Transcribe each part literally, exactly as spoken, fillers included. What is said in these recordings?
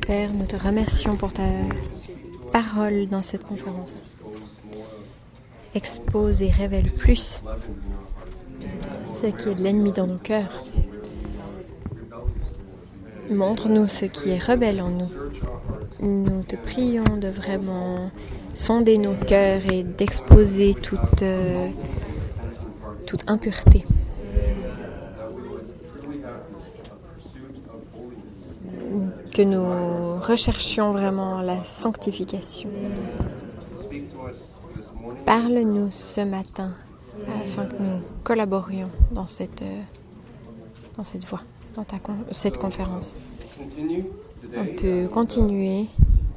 Père, nous te remercions pour ta parole dans cette conférence. Expose et révèle plus ce qui est de l'ennemi dans nos cœurs. Montre-nous ce qui est rebelle en nous. Nous te prions de vraiment sonder nos cœurs et d'exposer toute, euh, toute impureté. Que nous recherchions vraiment la sanctification. Parle-nous ce matin afin que nous collaborions dans cette, euh, dans cette voie, dans ta con- cette conférence. On peut continuer.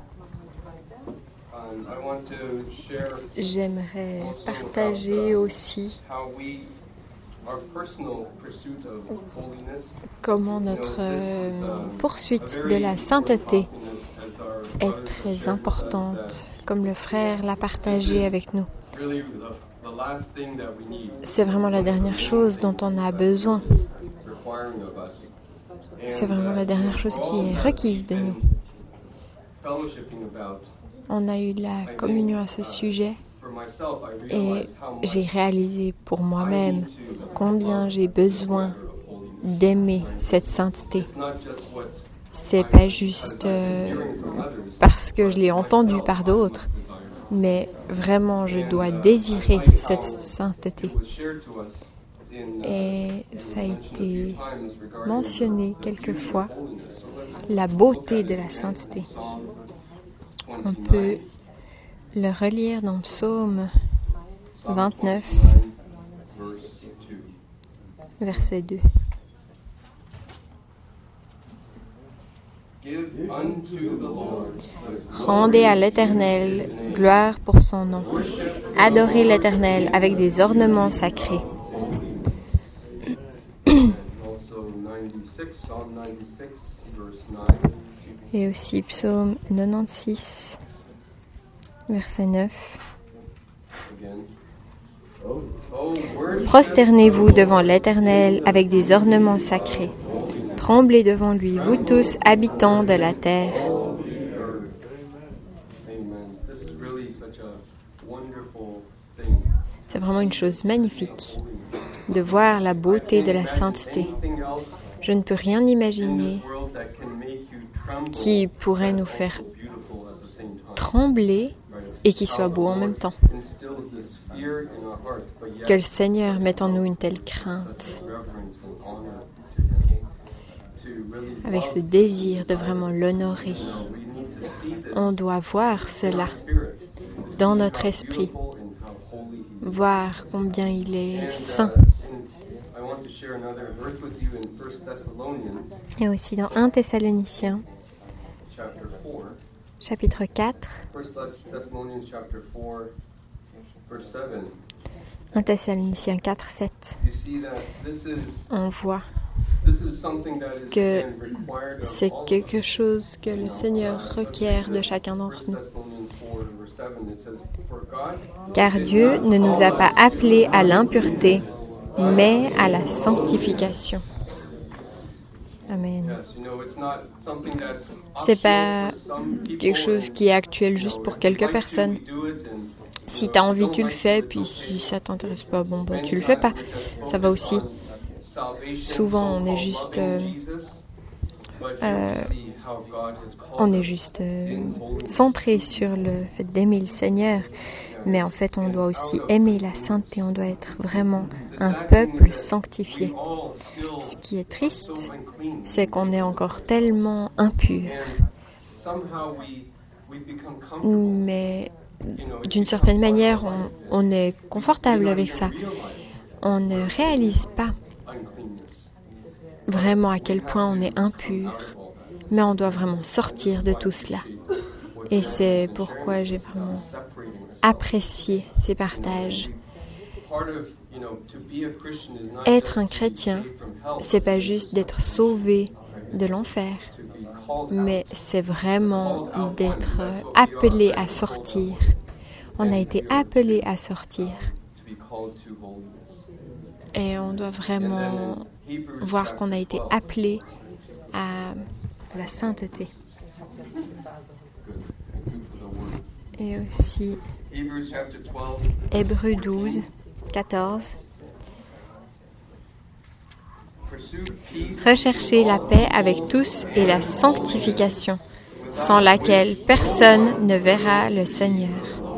J'aimerais partager aussi comment notre euh, poursuite de la sainteté est très importante, comme le frère l'a partagé avec nous. C'est vraiment la dernière chose dont on a besoin. C'est vraiment la dernière chose qui est requise de nous. On a eu de la communion à ce sujet et j'ai réalisé pour moi-même combien j'ai besoin d'aimer cette sainteté. C'est pas juste euh, parce que je l'ai entendu par d'autres, mais vraiment je dois désirer cette sainteté. Et ça a été mentionné quelquefois, la beauté de la sainteté. On peut le relire dans Psaume vingt-neuf, verset deux. Rendez à l'Éternel gloire pour son nom. Adorez l'Éternel avec des ornements sacrés. Et aussi Psaume quatre-vingt-seize, verset neuf. Prosternez-vous devant l'Éternel avec des ornements sacrés. Tremblez devant lui, vous tous, habitants de la terre. C'est vraiment une chose magnifique de voir la beauté de la sainteté. Je ne peux rien imaginer qui pourrait nous faire trembler et qui soit beau en même temps. Que le Seigneur mette en nous une telle crainte, avec ce désir de vraiment l'honorer. On doit voir cela dans notre esprit, voir combien il est saint. Et aussi dans un Thessaloniciens, chapitre quatre, un Thessaloniciens quatre, sept, on voit que c'est quelque chose que le Seigneur requiert de chacun d'entre nous. Car Dieu ne nous a pas appelés à l'impureté, mais à la sanctification. Amen. C'est pas quelque chose qui est actuel juste pour quelques personnes. Si tu as envie, tu le fais, puis si ça t'intéresse pas, bon, bah, tu le fais pas. Ça va aussi. Souvent, on est juste, euh, euh, on est juste euh, centré sur le fait d'aimer le Seigneur, mais en fait, on doit aussi aimer la sainteté. On doit être vraiment un peuple sanctifié. Ce qui est triste, c'est qu'on est encore tellement impur. Mais d'une certaine manière, on, on est confortable avec ça. On ne réalise pas vraiment à quel point on est impur, mais on doit vraiment sortir de tout cela. Et c'est pourquoi j'ai vraiment apprécié ces partages. Être un chrétien, c'est pas juste d'être sauvé de l'enfer, mais c'est vraiment d'être appelé à sortir. On a été appelé à sortir. Et on doit vraiment voir qu'on a été appelé à la sainteté. Et aussi Hébreux douze, quatorze. Recherchez la paix avec tous et la sanctification, sans laquelle personne ne verra le Seigneur.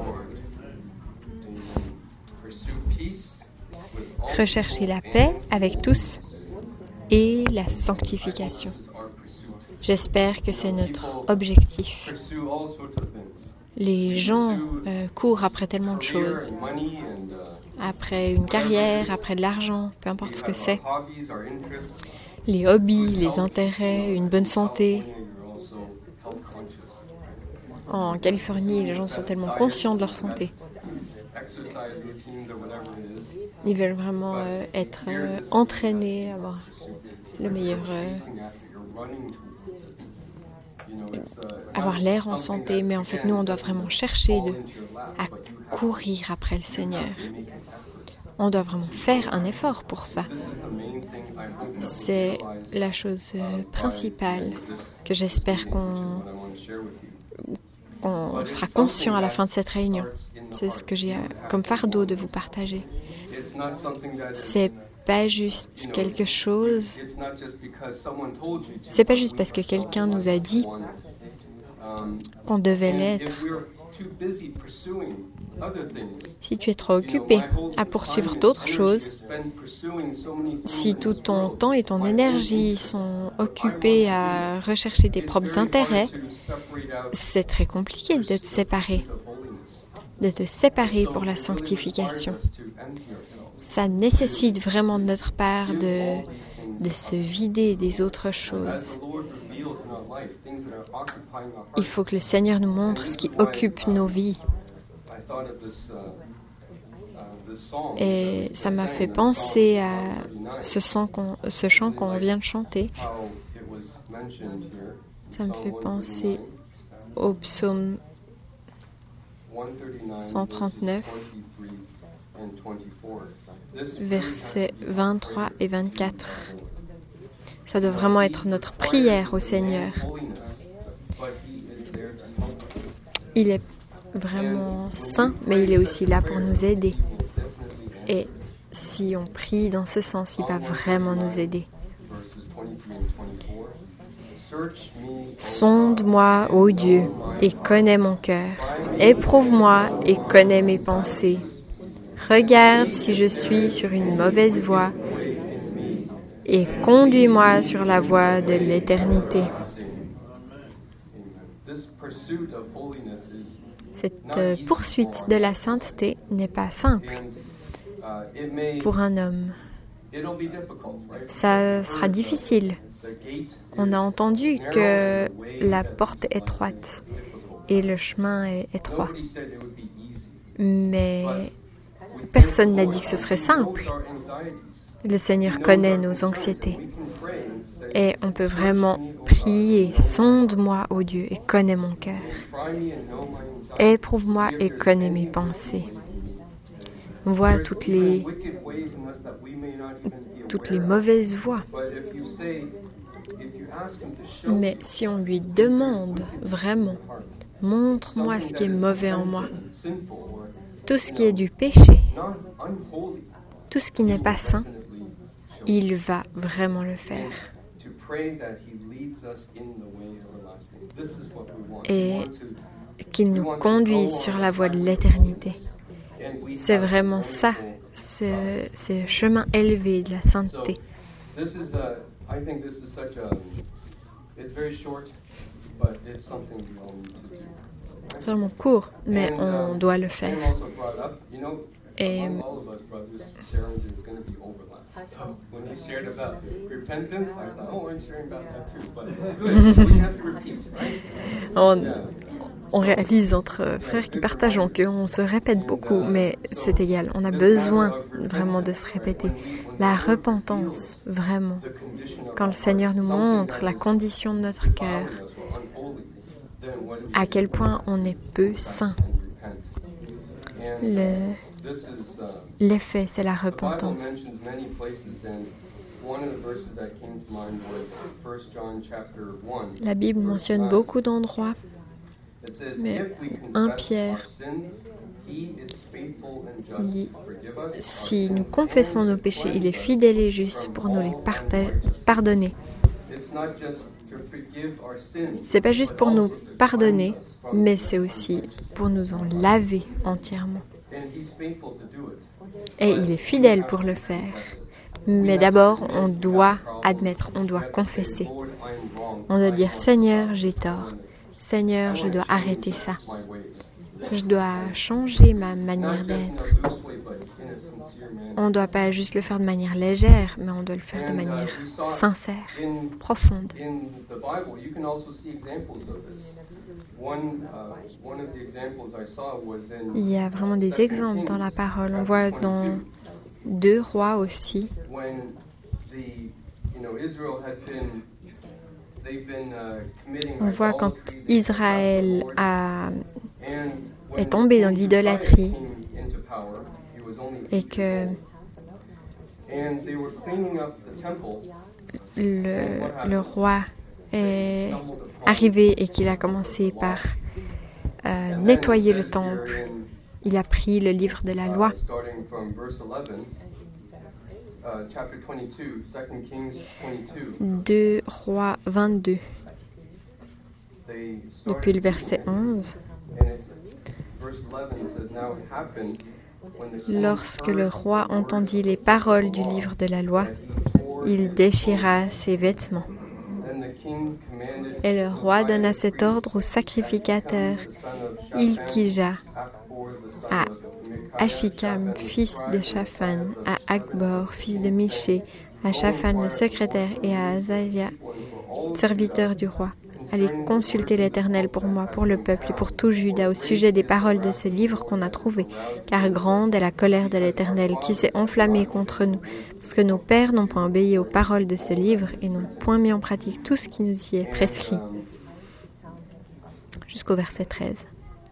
Recherchez la paix avec tous et la sanctification. J'espère que c'est notre objectif. Les gens euh, courent après tellement de choses, après une carrière, après de l'argent, peu importe ce que c'est. Les hobbies, les intérêts, une bonne santé. En Californie, les gens sont tellement conscients de leur santé. Ils veulent vraiment euh, être euh, entraînés, avoir le meilleur, euh, avoir l'air en santé. Mais en fait, nous, on doit vraiment chercher de, à courir après le Seigneur. On doit vraiment faire un effort pour ça. C'est la chose euh, principale que j'espère qu'on, qu'on sera conscient à la fin de cette réunion. C'est ce que j'ai comme fardeau de vous partager. C'est pas juste quelque chose. C'est pas juste parce que quelqu'un nous a dit qu'on devait l'être. Si tu es trop occupé à poursuivre d'autres choses, si tout ton temps et ton énergie sont occupés à rechercher tes propres intérêts, c'est très compliqué de te séparer, de te séparer pour la sanctification. Ça nécessite vraiment de notre part de, de se vider des autres choses. Il faut que le Seigneur nous montre ce qui occupe nos vies. Et ça m'a fait penser à ce, son qu'on, ce chant qu'on vient de chanter. Ça me fait penser au psaume cent trente-neuf, versets vingt-trois et vingt-quatre. Ça doit vraiment être notre prière au Seigneur. Il est vraiment saint, mais il est aussi là pour nous aider. Et si on prie dans ce sens, il va vraiment nous aider. Sonde-moi, ô Dieu, et connais mon cœur. Éprouve-moi et connais mes pensées. Regarde si je suis sur une mauvaise voie et conduis-moi sur la voie de l'éternité. Cette poursuite de la sainteté n'est pas simple pour un homme. Ça sera difficile. On a entendu que la porte est étroite et le chemin est étroit. Mais personne n'a dit que ce serait simple. Le Seigneur connaît nos anxiétés. Et on peut vraiment prier, sonde-moi, ô Dieu, et connais mon cœur. Éprouve-moi et connais mes pensées. Vois toutes les, toutes les mauvaises voies. Mais si on lui demande vraiment, montre-moi ce qui est mauvais en moi, tout ce qui est du péché, tout ce qui n'est pas saint, il va vraiment le faire. Et qu'il nous conduise sur la voie de l'éternité. C'est vraiment ça, c'est, c'est le chemin élevé de la sainteté. C'est vraiment court, mais on doit le faire. Et on, on réalise entre frères qui partageons qu'on se répète beaucoup, mais c'est égal. On a besoin vraiment de se répéter. La repentance, vraiment. Quand le Seigneur nous montre la condition de notre cœur, à quel point on est peu saint. Le, l'effet, c'est la repentance. La Bible mentionne beaucoup d'endroits Mais premier Pierre dit, si nous confessons nos péchés, il est fidèle et juste pour nous les parta- pardonner. C'est pas juste pour nous pardonner, mais c'est aussi pour nous en laver entièrement. Et il est fidèle pour le faire. Mais d'abord, on doit admettre, on doit confesser. On doit dire, Seigneur, j'ai tort. Seigneur, je dois arrêter ça. Je dois changer ma manière d'être. On ne doit pas juste le faire de manière légère, mais on doit le faire de manière sincère, profonde. Il y a vraiment des exemples dans la parole. On voit dans Deux Rois aussi. On voit quand Israël a, est tombé dans l'idolâtrie et que le, le roi est arrivé et qu'il a commencé par euh, nettoyer le temple. Il a pris le livre de la loi. Deux Rois vingt-deux, depuis le verset onze. Lorsque le roi entendit les paroles du livre de la loi, il déchira ses vêtements. Et le roi donna cet ordre au sacrificateur Hilkija, à Achikam, fils de Shaphan, à Akbor, fils de Miché, à Shaphan le secrétaire et à Azaria, serviteur du roi. Allez consulter l'Éternel pour moi, pour le peuple et pour tout Juda au sujet des paroles de ce livre qu'on a trouvé, car grande est la colère de l'Éternel qui s'est enflammée contre nous, parce que nos pères n'ont point obéi aux paroles de ce livre et n'ont point mis en pratique tout ce qui nous y est prescrit. Jusqu'au verset treize.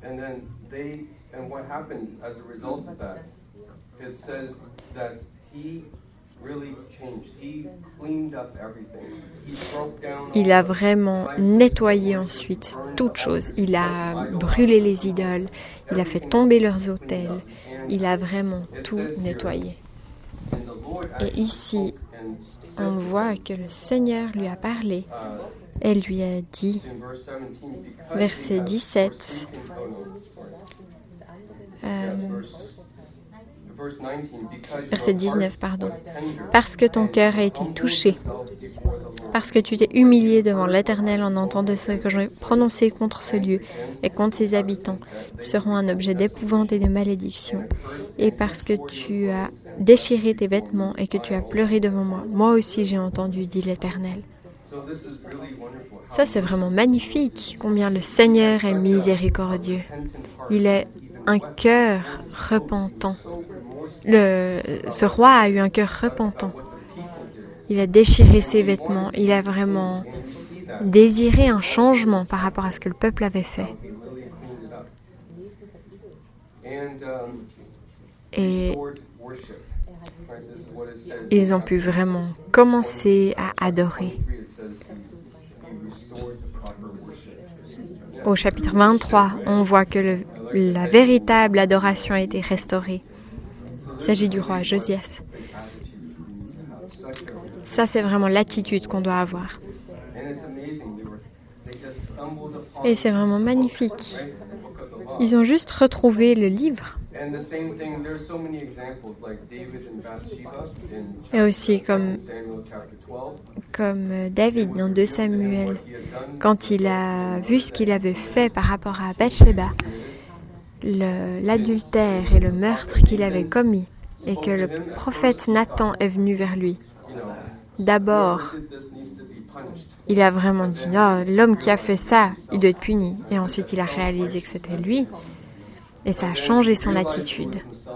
Il a vraiment nettoyé ensuite toutes choses. Il a brûlé les idoles, il a fait tomber leurs autels, il a vraiment tout nettoyé. Et ici, on voit que le Seigneur lui a parlé et lui a dit, verset dix-sept, euh, verset dix-neuf, pardon. Parce que ton cœur a été touché, parce que tu t'es humilié devant l'Éternel en entendant ce que j'ai prononcé contre ce lieu et contre ses habitants, qui seront un objet d'épouvante et de malédiction, et parce que tu as déchiré tes vêtements et que tu as pleuré devant moi. Moi aussi j'ai entendu, dit l'Éternel. Ça, c'est vraiment magnifique, combien le Seigneur est miséricordieux. Il est un cœur repentant. Le, ce roi a eu un cœur repentant. Il a déchiré ses vêtements. Il a vraiment désiré un changement par rapport à ce que le peuple avait fait. Et ils ont pu vraiment commencer à adorer. Au chapitre vingt-trois, on voit que le, la véritable adoration a été restaurée. Il s'agit du roi Josias. Ça, c'est vraiment l'attitude qu'on doit avoir. Et c'est vraiment magnifique. Ils ont juste retrouvé le livre. Et aussi comme, comme David dans deux Samuel, quand il a vu ce qu'il avait fait par rapport à Bathsheba, le, l'adultère et le meurtre qu'il avait commis, et que le prophète Nathan est venu vers lui. D'abord, il a vraiment dit, oh, l'homme qui a fait ça, il doit être puni. Et ensuite, il a réalisé que c'était lui. Et ça a changé son attitude.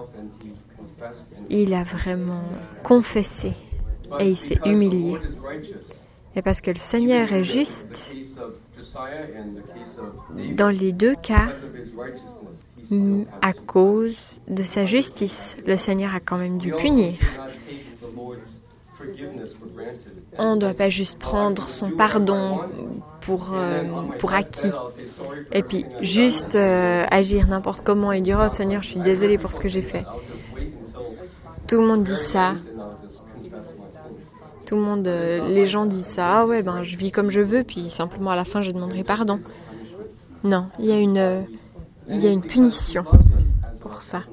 Il a vraiment confessé et il s'est humilié. Et parce que le Seigneur est juste, dans les deux cas, à cause de sa justice, le Seigneur a quand même dû punir. On ne doit pas juste prendre son pardon pour, euh, pour acquis. Et puis juste euh, agir n'importe comment et dire « Oh Seigneur, je suis désolé pour ce que j'ai fait ». Tout le monde dit ça. Tout le monde, euh, les gens disent ça. Ah ouais, ben je vis comme je veux, puis simplement à la fin je demanderai pardon. Non, il y a une, euh, il y a une punition pour ça.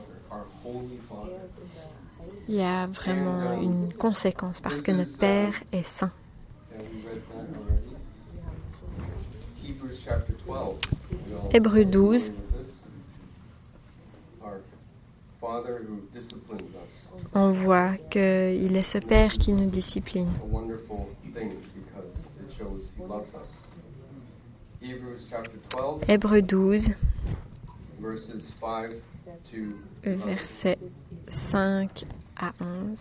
Il y a vraiment une conséquence parce que notre Père est saint. Hébreux douze. On voit qu'il est ce Père qui nous discipline. Hébreux douze, versets cinq à onze.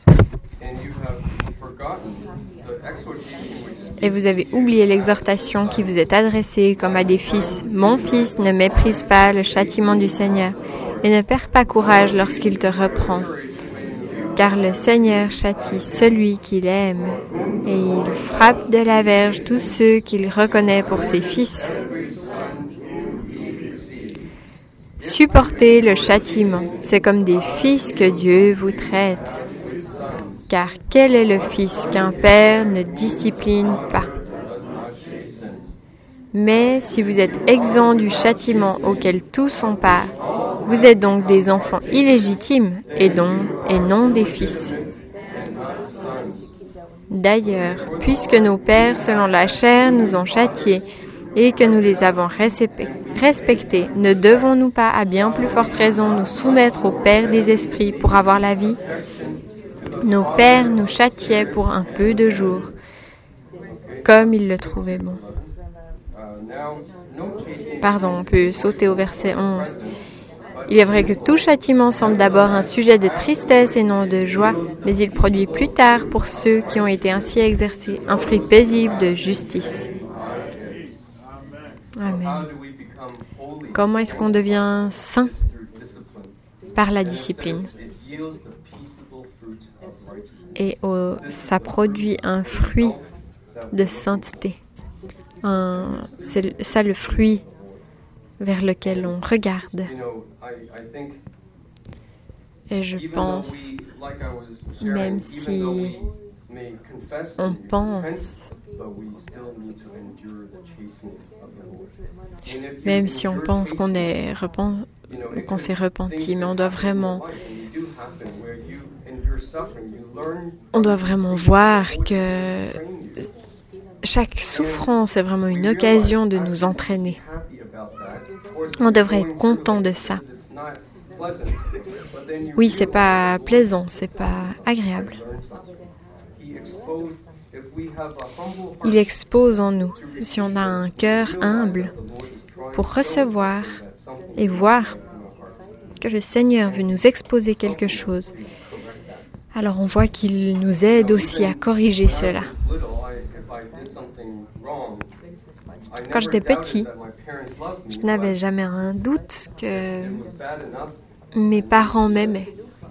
Et vous avez oublié l'exhortation qui vous est adressée comme à des fils. Mon fils, ne méprise pas le châtiment du Seigneur et ne perds pas courage lorsqu'il te reprend. Car le Seigneur châtie celui qu'il aime et il frappe de la verge tous ceux qu'il reconnaît pour ses fils. Supportez le châtiment, c'est comme des fils que Dieu vous traite. Car quel est le fils qu'un père ne discipline pas? Mais si vous êtes exempts du châtiment auquel tous sont part, vous êtes donc des enfants illégitimes et, donc, et non des fils. D'ailleurs, puisque nos pères, selon la chair, nous ont châtiés et que nous les avons respectés, ne devons-nous pas, à bien plus forte raison, nous soumettre au Père des esprits pour avoir la vie? Nos pères nous châtiaient pour un peu de jours, comme ils le trouvaient bon. Pardon, on peut sauter au verset onze. Il est vrai que tout châtiment semble d'abord un sujet de tristesse et non de joie, mais il produit plus tard, pour ceux qui ont été ainsi exercés, un fruit paisible de justice. Amen. Comment est-ce qu'on devient saint? Par la discipline. Et oh, ça produit un fruit de sainteté. Un, c'est ça le fruit vers lequel on regarde. Et je pense, même si on pense, même si on pense qu'on est repent, qu'on s'est repenti, mais on doit vraiment, on doit vraiment voir que chaque souffrance est vraiment une occasion de nous entraîner. On devrait être content de ça. Oui, c'est pas plaisant, c'est pas agréable. Il expose en nous, si on a un cœur humble, pour recevoir et voir que le Seigneur veut nous exposer quelque chose. Alors on voit qu'il nous aide aussi à corriger cela. Quand j'étais petit, je n'avais jamais un doute que mes parents m'aimaient.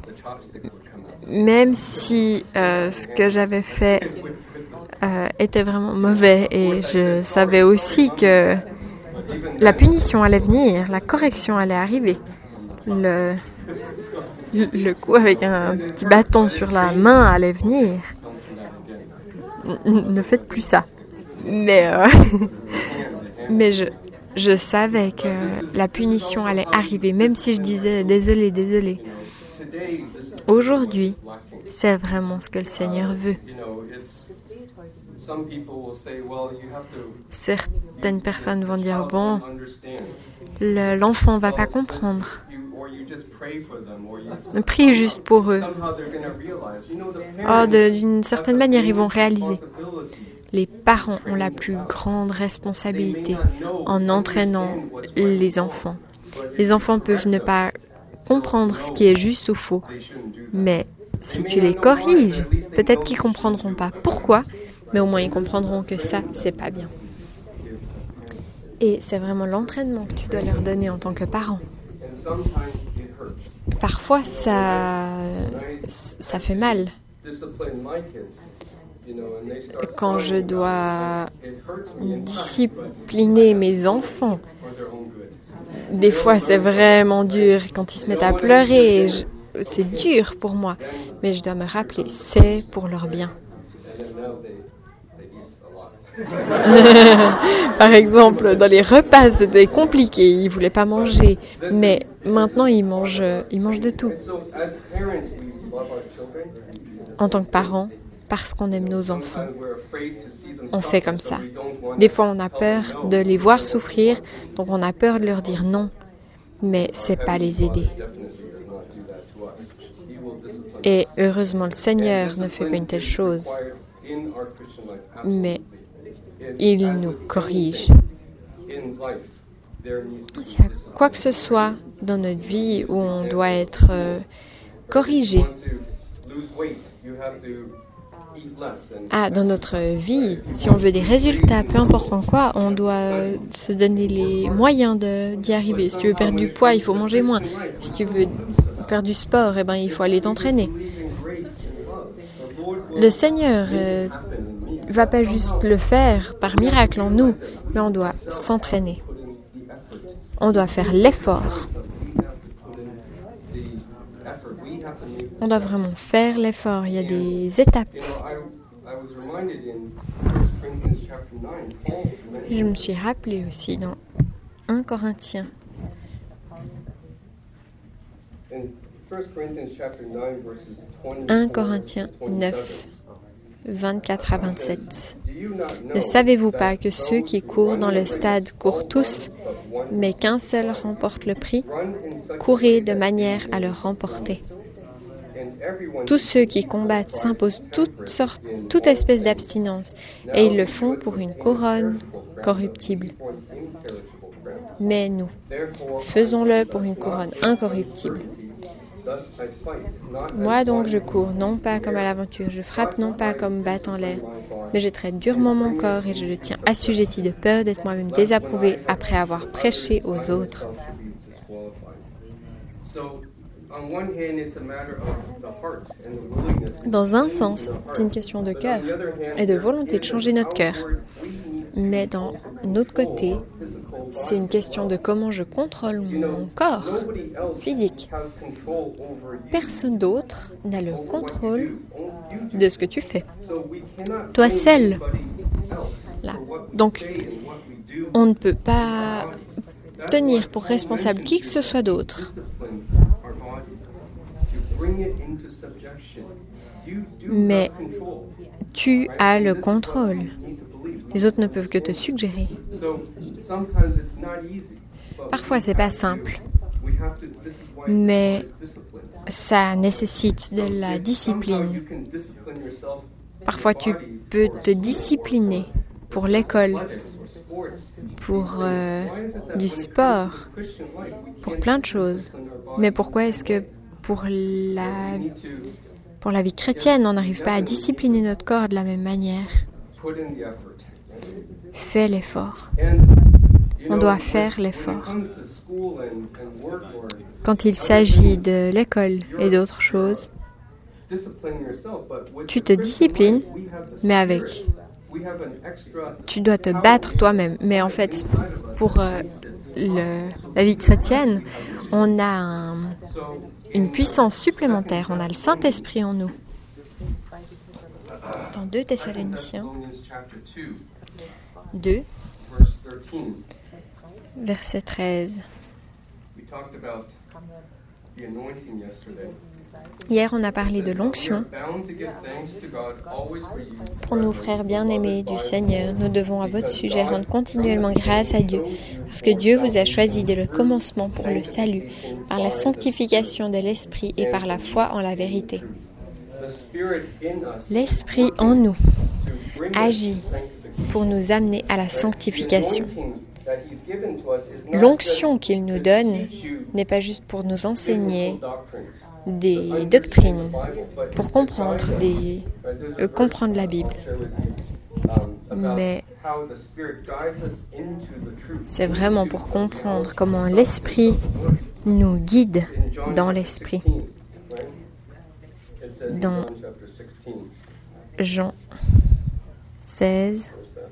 Même si euh, ce que j'avais fait euh, était vraiment mauvais, et je savais aussi que la punition allait venir, la correction allait arriver. Le, le, le coup avec un petit bâton sur la main allait venir. N- ne faites plus ça. Mais, euh, mais je, je savais que la punition allait arriver, même si je disais désolé, désolé. Aujourd'hui, c'est vraiment ce que le Seigneur veut. Certaines personnes vont dire, bon, le, l'enfant ne va pas comprendre. Prie juste pour eux. Oh, de, d'une certaine manière, ils vont réaliser. Les parents ont la plus grande responsabilité en entraînant les enfants. Les enfants peuvent ne pas comprendre ce qui est juste ou faux, mais si tu les corriges, peut-être qu'ils comprendront pas pourquoi, mais au moins ils comprendront que ça, c'est pas bien. Et c'est vraiment l'entraînement que tu dois leur donner en tant que parent. Parfois, ça, ça fait mal. Quand je dois discipliner mes enfants, des fois c'est vraiment dur. Quand ils se mettent à pleurer, je, c'est dur pour moi. Mais je dois me rappeler, c'est pour leur bien. Par exemple, dans les repas, c'était compliqué. Ils voulaient pas manger, mais maintenant ils mangent, ils mangent de tout. En tant que parents, parce qu'on aime nos enfants, on fait comme ça. Des fois, on a peur de les voir souffrir, donc on a peur de leur dire non, mais c'est pas les aider. Et heureusement, le Seigneur ne fait pas une telle chose, mais il nous corrige. S'il y a quoi que ce soit dans notre vie où on doit être euh, corrigé, ah, dans notre vie, si on veut des résultats, peu importe en quoi, on doit euh, se donner les moyens de, d'y arriver. Si tu veux perdre du poids, il faut manger moins. Si tu veux faire du sport, eh ben, il faut aller t'entraîner. Le Seigneur euh, va pas juste le faire par miracle en nous, mais on doit s'entraîner. On doit faire l'effort. On doit vraiment faire l'effort. Il y a des étapes. Et je me suis rappelé aussi dans un Corinthiens. un Corinthiens neuf, vingt-quatre à vingt-sept. Ne savez-vous pas que ceux qui courent dans le stade courent tous, mais qu'un seul remporte le prix? Courez de manière à le remporter. Tous ceux qui combattent s'imposent toutes sortes, toute espèce d'abstinence, et ils le font pour une couronne corruptible. Mais nous, faisons-le pour une couronne incorruptible. Moi donc je cours, non pas comme à l'aventure, je frappe non pas comme battant l'air, mais je traite durement mon corps et je le tiens assujetti de peur d'être moi-même désapprouvé après avoir prêché aux autres. Dans un sens, c'est une question de cœur et de volonté de changer notre cœur. Mais d'un autre côté, c'est une question de comment je contrôle mon corps physique. Personne d'autre n'a le contrôle de ce que tu fais. Toi seul. Là. Donc, on ne peut pas tenir pour responsable qui que ce soit d'autre. Mais tu as le contrôle. Les autres ne peuvent que te suggérer. Parfois, c'est pas simple, mais ça nécessite de la discipline. Parfois, tu peux te discipliner pour l'école, pour euh, du sport, pour plein de choses. Mais pourquoi est-ce que pour la, pour la vie chrétienne, on n'arrive pas à discipliner notre corps de la même manière? Fais l'effort. On doit faire l'effort. Quand il s'agit de l'école et d'autres choses, tu te disciplines, mais avec. Tu dois te battre toi-même. Mais en fait, pour euh, le, la vie chrétienne, on a un, une puissance supplémentaire. On a le Saint-Esprit en nous. Dans deux Thessaloniciens deux, verset treize. Hier, on a parlé de l'onction. Pour nous, frères bien-aimés du Seigneur, nous devons à votre sujet rendre continuellement grâce à Dieu, parce que Dieu vous a choisi dès le commencement pour le salut, par la sanctification de l'Esprit et par la foi en la vérité. L'Esprit en nous agit pour nous amener à la sanctification. L'onction qu'il nous donne n'est pas juste pour nous enseigner des doctrines, pour comprendre, des, euh, comprendre la Bible. Mais c'est vraiment pour comprendre comment l'Esprit nous guide dans l'Esprit. dans Jean seize.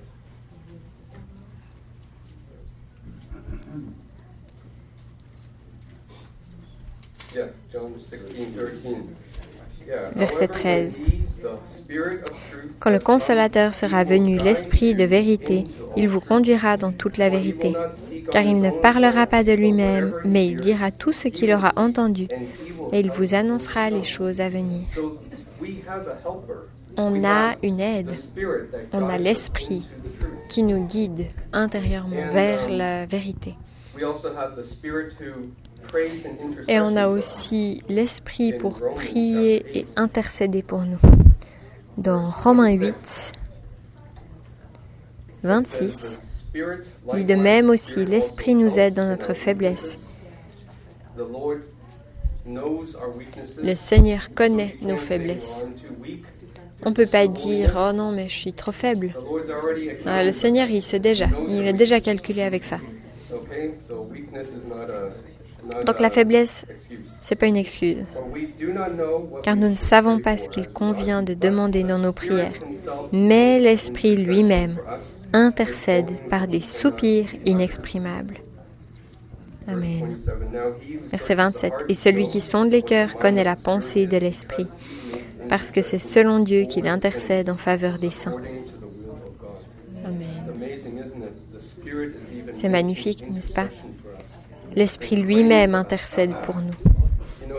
Verset treize. Quand le Consolateur sera venu, l'Esprit de vérité, il vous conduira dans toute la vérité, car il ne parlera pas de lui-même, mais il dira tout ce qu'il aura entendu, et il vous annoncera les choses à venir. On a une aide, on a l'Esprit qui nous guide intérieurement vers la vérité. Et on a aussi l'Esprit pour prier et intercéder pour nous. Dans Romains huit, vingt-six, dit de même aussi, l'Esprit nous aide dans notre faiblesse. Le Seigneur connaît nos faiblesses. On ne peut pas dire « Oh non, mais je suis trop faible ». Le Seigneur, il sait déjà. Il a déjà calculé avec ça. Donc la faiblesse, ce n'est pas une excuse. Car nous ne savons pas ce qu'il convient de demander dans nos prières. Mais l'Esprit lui-même intercède par des soupirs inexprimables. Amen. Verset vingt-sept. Et celui qui sonde les cœurs connaît la pensée de l'Esprit, parce que c'est selon Dieu qu'il intercède en faveur des saints. Amen. C'est magnifique, n'est-ce pas? L'Esprit lui-même intercède pour nous.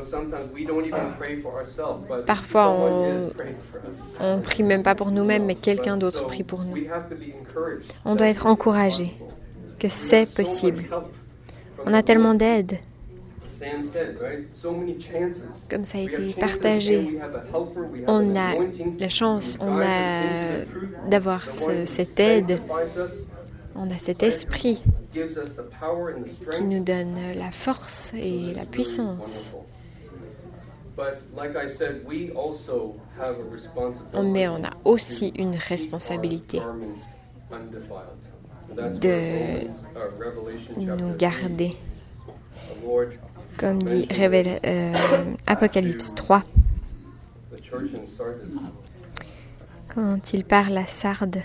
Parfois, on ne prie même pas pour nous-mêmes, mais quelqu'un d'autre prie pour nous. On doit être encouragé que c'est possible. On a tellement d'aide. Comme ça a été partagé, on a la chance, on a d'avoir ce, cette aide, on a cet esprit qui nous donne la force et la puissance. Mais on a aussi une responsabilité de nous garder. Comme dit Révél- euh, Apocalypse trois, quand il parle à Sardes,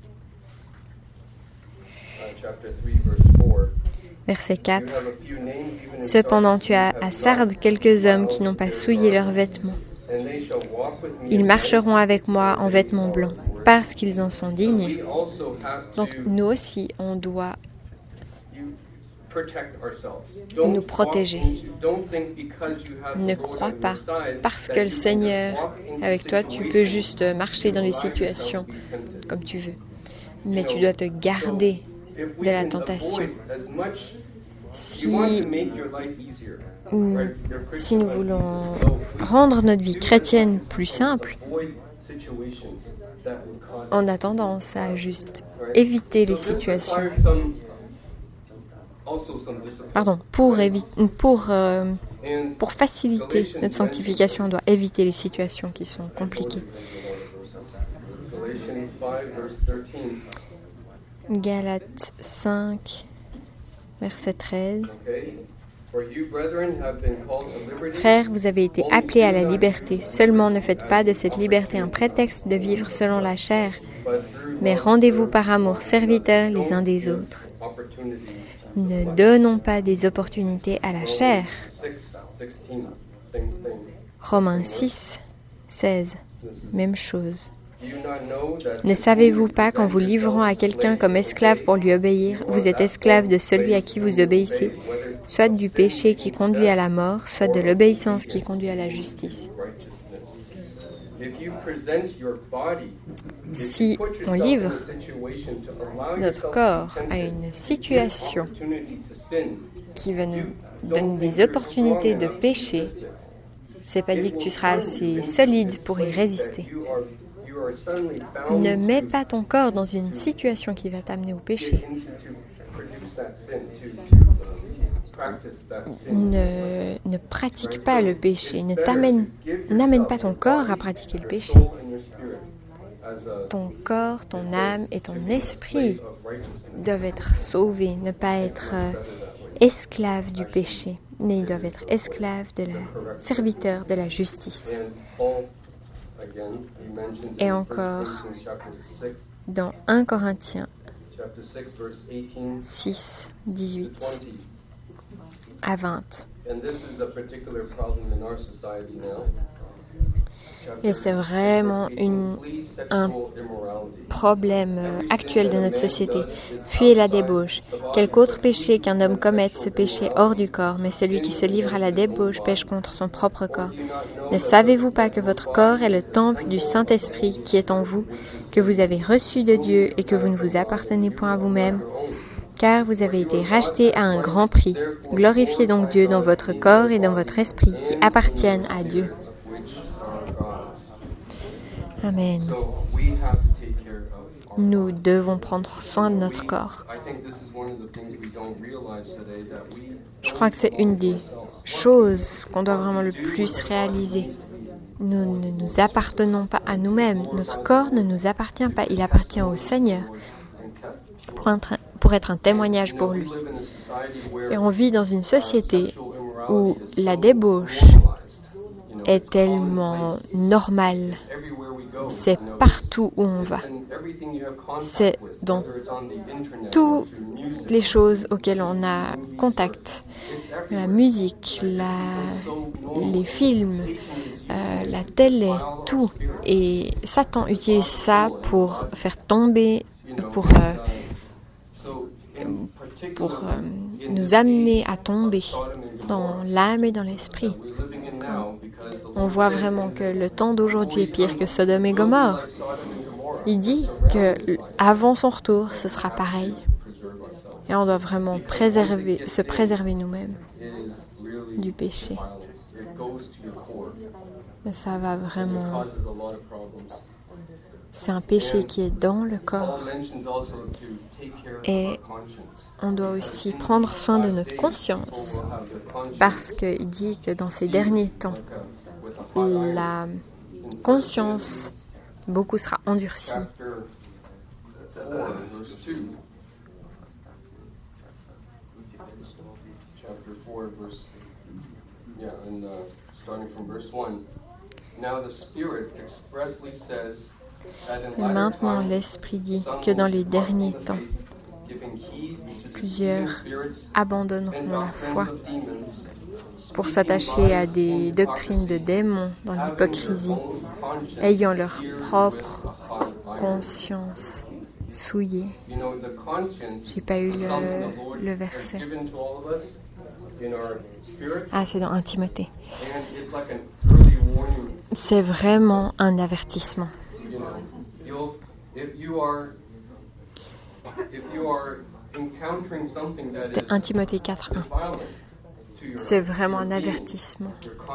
verset quatre, « Cependant tu as à Sardes quelques hommes qui n'ont pas souillé leurs vêtements. Ils marcheront avec moi en vêtements blancs, parce qu'ils en sont dignes. » Donc nous aussi, on doit nous protéger. Ne crois pas, parce que le Seigneur, avec toi, tu peux juste marcher dans les situations comme tu veux. Mais tu dois te garder de la tentation. Si, si nous voulons rendre notre vie chrétienne plus simple, on a tendance à juste éviter les situations. Pardon, pour, évi- pour, euh, pour faciliter notre sanctification, on doit éviter les situations qui sont compliquées. Galates cinq, verset treize. Frères, vous avez été appelés à la liberté. Seulement ne faites pas de cette liberté un prétexte de vivre selon la chair, mais rendez-vous par amour serviteurs les uns des autres. Ne donnons pas des opportunités à la chair. Romains six, seize, même chose. Ne savez-vous pas qu'en vous livrant à quelqu'un comme esclave pour lui obéir, vous êtes esclave de celui à qui vous obéissez, soit du péché qui conduit à la mort, soit de l'obéissance qui conduit à la justice. Si on livre notre corps à une situation qui va nous donner des opportunités de péché, c'est pas dit que tu seras assez solide pour y résister. Ne mets pas ton corps dans une situation qui va t'amener au péché. Ne, ne pratique pas le péché. Ne t'amène, n'amène pas ton corps à pratiquer le péché. Ton corps, ton âme et ton esprit doivent être sauvés, ne pas être euh, esclaves du péché. mais ils doivent être esclaves de la serviteurs de la justice. Et encore, dans un Corinthiens six, dix-huit à vingt. Et c'est vraiment une, un problème actuel de notre société. Fuyez la débauche. Quelque autre péché qu'un homme commette, ce péché hors du corps, mais celui qui se livre à la débauche pêche contre son propre corps. Ne savez-vous pas que votre corps est le temple du Saint-Esprit qui est en vous, que vous avez reçu de Dieu et que vous ne vous appartenez point à vous-même, car vous avez été rachetés à un grand prix. Glorifiez donc Dieu dans votre corps et dans votre esprit qui appartiennent à Dieu. Amen. Nous devons prendre soin de notre corps. Je crois que c'est une des choses qu'on doit vraiment le plus réaliser. Nous ne nous appartenons pas à nous-mêmes. Notre corps ne nous appartient pas. Il appartient au Seigneur pour être, pour être un témoignage pour lui. Et on vit dans une société où la débauche est tellement normale. C'est partout où on va. C'est dans toutes les choses auxquelles on a contact. La musique, la, les films, euh, la télé, tout. Et Satan utilise ça pour faire tomber, pour, euh, pour euh, nous amener à tomber dans l'âme et dans l'esprit. On voit vraiment que le temps d'aujourd'hui est pire que Sodome et Gomorrhe. Il dit que avant son retour, ce sera pareil. Et on doit vraiment préserver, se préserver nous-mêmes du péché. Mais ça va vraiment... C'est un péché qui est dans le corps. Et on doit aussi prendre soin de notre conscience. Parce qu'il dit que dans ces derniers temps, la conscience beaucoup sera endurcie. Et maintenant, l'Esprit dit que dans les derniers temps, plusieurs abandonneront la foi pour s'attacher à des doctrines de démons dans l'hypocrisie, ayant leur propre conscience souillée. J'ai pas eu le, le verset. Ah, c'est dans un Timothée. C'est vraiment un avertissement. C'était un Timothée quatre, un. C'est vraiment un avertissement.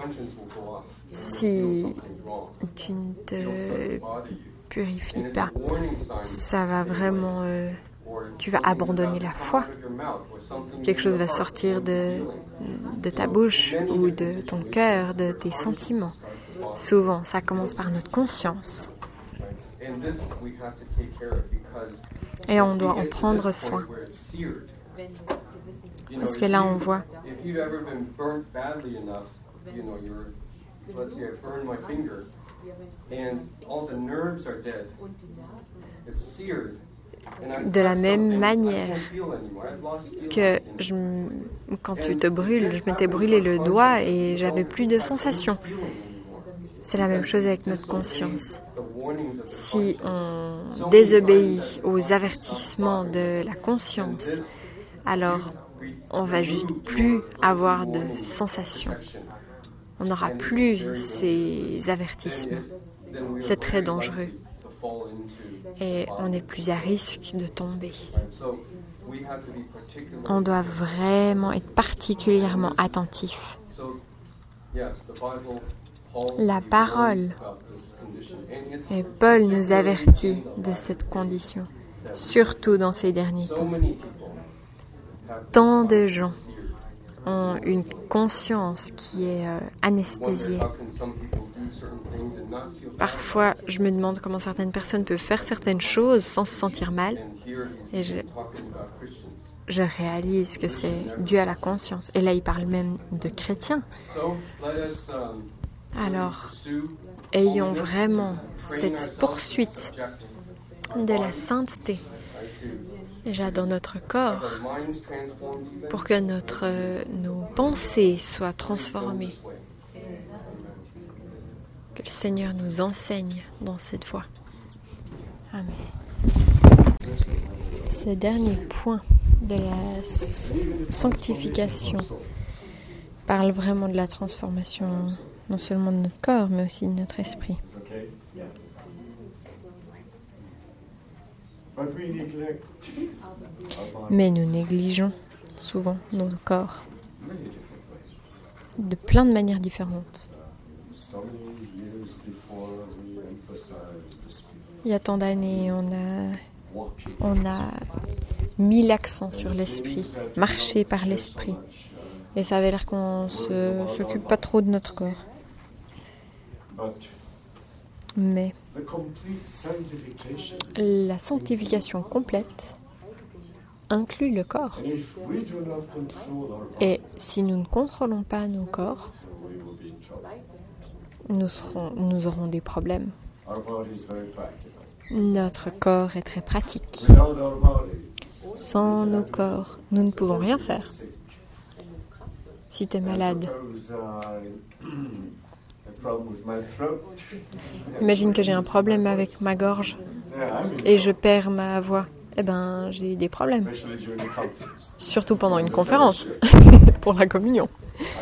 Si tu ne te purifies pas, ça va vraiment... Euh, tu vas abandonner la foi. Quelque chose va sortir de, de ta bouche ou de ton cœur, de tes sentiments. Souvent, ça commence par notre conscience. Et on doit en prendre soin. Parce que là, on voit. De la même manière que je, quand tu te brûles, je m'étais brûlé le doigt et j'avais plus de sensation. C'est la même chose avec notre conscience. Si on désobéit aux avertissements de la conscience, alors on va juste plus avoir de sensations. On n'aura plus ces avertissements. C'est très dangereux. Et on est plus à risque de tomber. On doit vraiment être particulièrement attentif. La parole, et Paul nous avertit de cette condition, surtout dans ces derniers temps. Tant de gens ont une conscience qui est euh, anesthésiée. Parfois, je me demande comment certaines personnes peuvent faire certaines choses sans se sentir mal. Et je, je réalise que c'est dû à la conscience. Et là, il parle même de chrétiens. Alors, ayons vraiment cette poursuite de la sainteté déjà dans notre corps pour que notre, euh, nos pensées soient transformées. Que le Seigneur nous enseigne dans cette voie. Amen. Ce dernier point de la sanctification parle vraiment de la transformation non seulement de notre corps mais aussi de notre esprit. Mais nous négligeons souvent nos corps de plein de manières différentes. Il y a tant d'années, on a, on a mis l'accent sur l'esprit, marché par l'esprit. Et ça avait l'air qu'on ne s'occupe pas trop de notre corps. Mais la sanctification complète inclut le corps. Et si nous ne contrôlons pas nos corps, nous, serons, nous aurons des problèmes. Notre corps est très pratique. Sans nos corps, nous ne pouvons rien faire. Si tu es malade, imagine que j'ai un problème avec ma gorge et je perds ma voix. Eh ben, j'ai des problèmes. Surtout pendant une conférence pour la communion.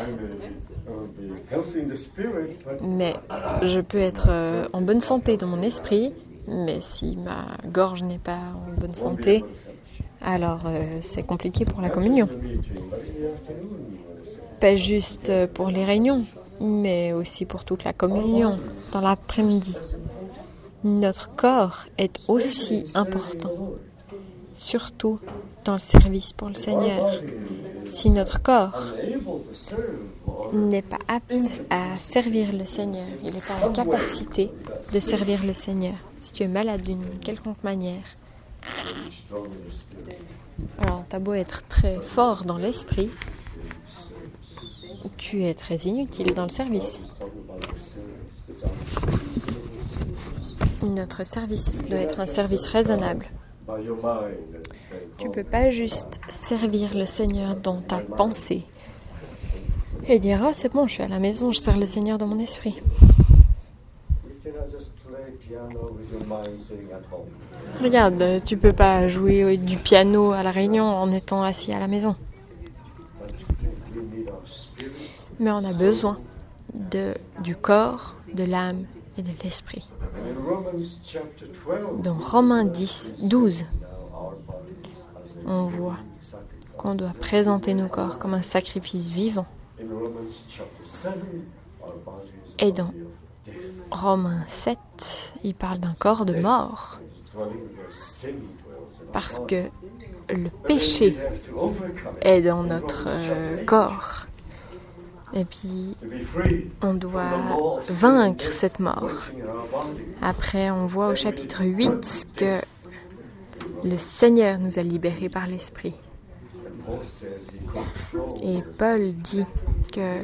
Mais je peux être euh, en bonne santé dans mon esprit, mais si ma gorge n'est pas en bonne santé, alors euh, c'est compliqué pour la communion. Pas juste pour les réunions, mais aussi pour toute la communion dans l'après-midi. Notre corps est aussi important, surtout dans le service pour le Seigneur. Si notre corps n'est pas apte à servir le Seigneur, il n'est pas en capacité de servir le Seigneur, si tu es malade d'une quelconque manière, alors t'as beau être très fort dans l'esprit, tu es très inutile dans le service. Notre service doit être un service raisonnable. Tu ne peux pas juste servir le Seigneur dans ta pensée et dire « Ah, c'est bon, je suis à la maison, je sers le Seigneur dans mon esprit. » Regarde, tu ne peux pas jouer du piano à la réunion en étant assis à la maison. Mais on a besoin de, du corps, de l'âme et de l'esprit. Dans Romains dix, douze, on voit qu'on doit présenter nos corps comme un sacrifice vivant. Et dans Romains sept, il parle d'un corps de mort. Parce que le péché est dans notre euh, corps. Et puis, on doit vaincre cette mort. Après, on voit au chapitre huit que le Seigneur nous a libérés par l'Esprit. Et Paul dit que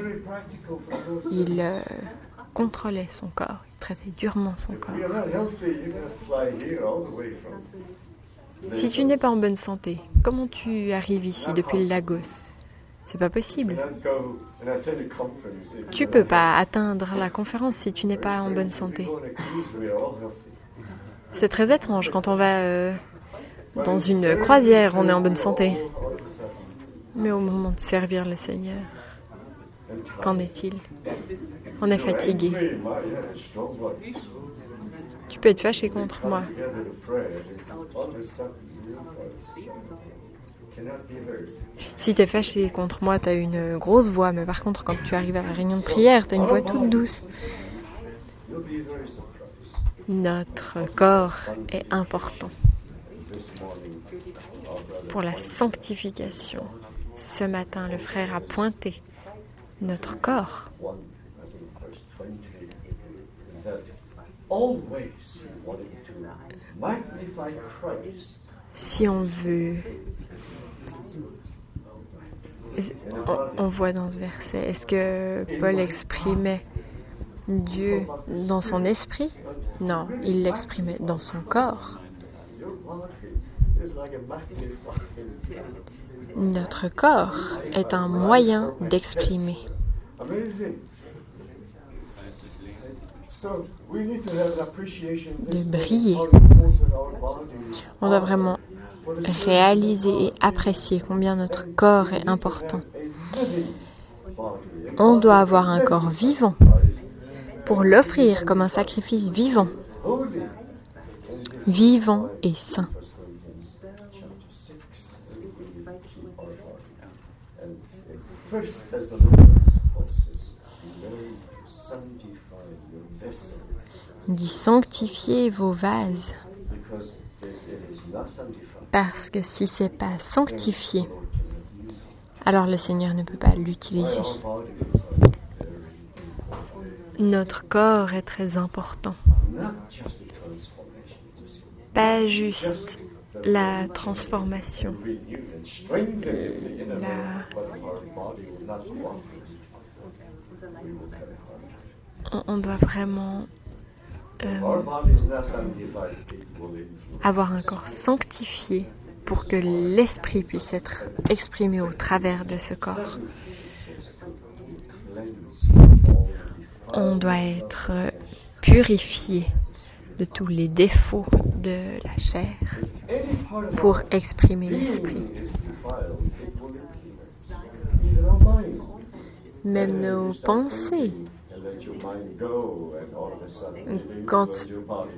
il euh, contrôlait son corps, il traitait durement son corps. Si tu n'es pas en bonne santé, comment tu arrives ici depuis le Lagos ? C'est pas possible. Tu peux pas atteindre la conférence si tu n'es pas en bonne santé. C'est très étrange quand on va euh, dans une croisière, on est en bonne santé. Mais au moment de servir le Seigneur, qu'en est-il ? On est fatigué. Tu peux être fâché contre moi. Si tu es fâché contre moi, tu as une grosse voix, mais par contre, quand tu arrives à la réunion de prière, tu as une voix toute douce. Notre corps est important pour la sanctification. Ce matin, le frère a pointé notre corps. Si on veut, on, on voit dans ce verset, est-ce que Paul exprimait Dieu dans son esprit? Non, il l'exprimait dans son corps. Notre corps est un moyen d'exprimer. De briller. On doit vraiment réaliser et apprécier combien notre corps est important. On doit avoir un corps vivant pour l'offrir comme un sacrifice vivant, vivant et saint. Il dit sanctifiez vos vases. Parce que si c'est pas sanctifié, alors le Seigneur ne peut pas l'utiliser. Notre corps est très important. Pas juste la transformation. La... On, on doit vraiment euh, avoir un corps sanctifié pour que l'esprit puisse être exprimé au travers de ce corps. On doit être purifié de tous les défauts de la chair pour exprimer l'esprit. Même nos pensées. Quand,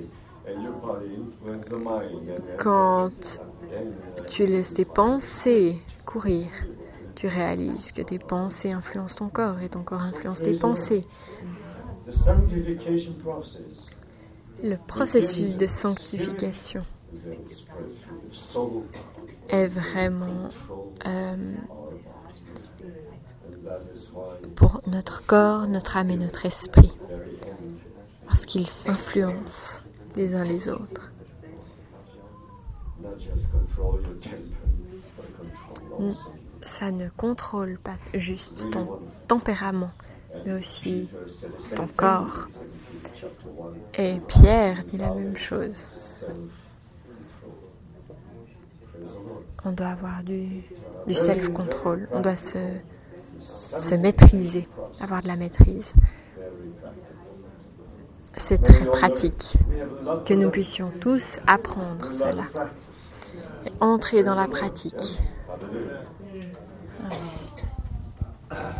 quand tu laisses tes pensées courir, tu réalises que tes pensées influencent ton corps et ton corps influence tes pensées. Le processus de sanctification est vraiment euh, pour notre corps, notre âme et notre esprit, parce qu'ils s'influencent les uns les autres. Ça ne contrôle pas juste ton tempérament, mais aussi ton corps. Et Pierre dit la même chose. On doit avoir du, du self-control, on doit se, se maîtriser, avoir de la maîtrise. C'est très pratique que nous puissions tous apprendre cela et entrer dans la pratique.